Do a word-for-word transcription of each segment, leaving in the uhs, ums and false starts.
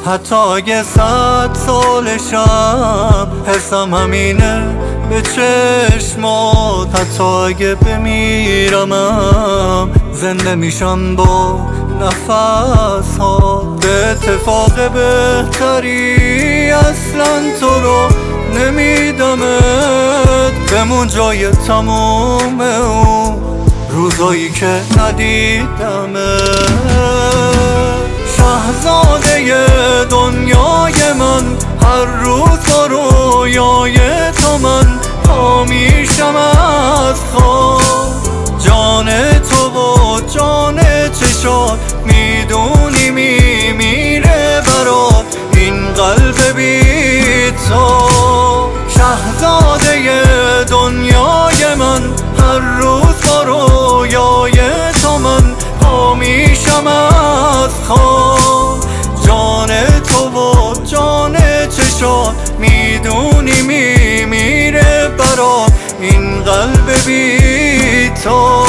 حتی اگه صد سالشم حسم همینه به چشمات. حتی اگه بمیرمم زنده میشم با نفس ها. به اتفاق بهتری اصلا تو رو نمیدمت. بمون جای تموم اون روزایی که ندیدمت. شاهزاده دنیای من، هر روز با رویای تو من پا میشم از خواب. جان تو و جان چشات میدونی میمیره برات این قلب بی تو. شاهزاده دنیای من، هر روز با رویای تو من پا میشم از خواب. جان تو و جان چشات میدونی میمیره برات این قلب بی تو.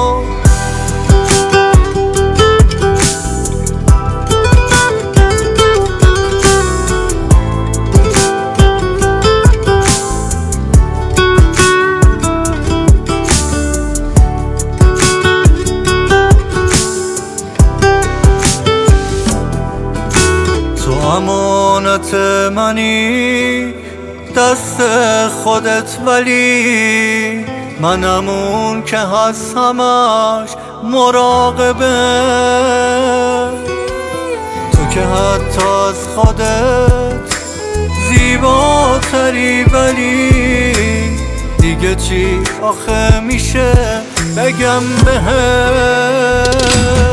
امانت منی دست خودت، ولی منم اون که هست همش مراقبه. تو که حتی از خودت زیباتری، ولی دیگه چی آخه میشه بگم بهت.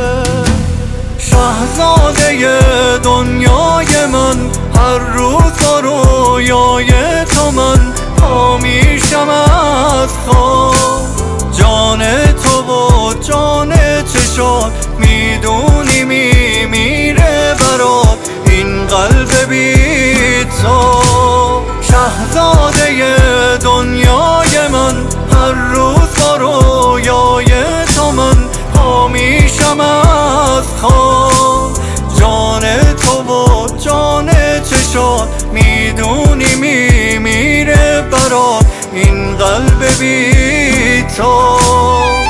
شاهزاده دنیای من، هر روز با رویای تو من پا میشم از خواب. جان تو و جان چشات میدونی میمیره برات این قلب بی تو. شاهزاده دنیای من، هر روز با رویای تو من پا میشم از خواب. جان تو و جان چشات میدونی میمیره برات این قلب بی تو.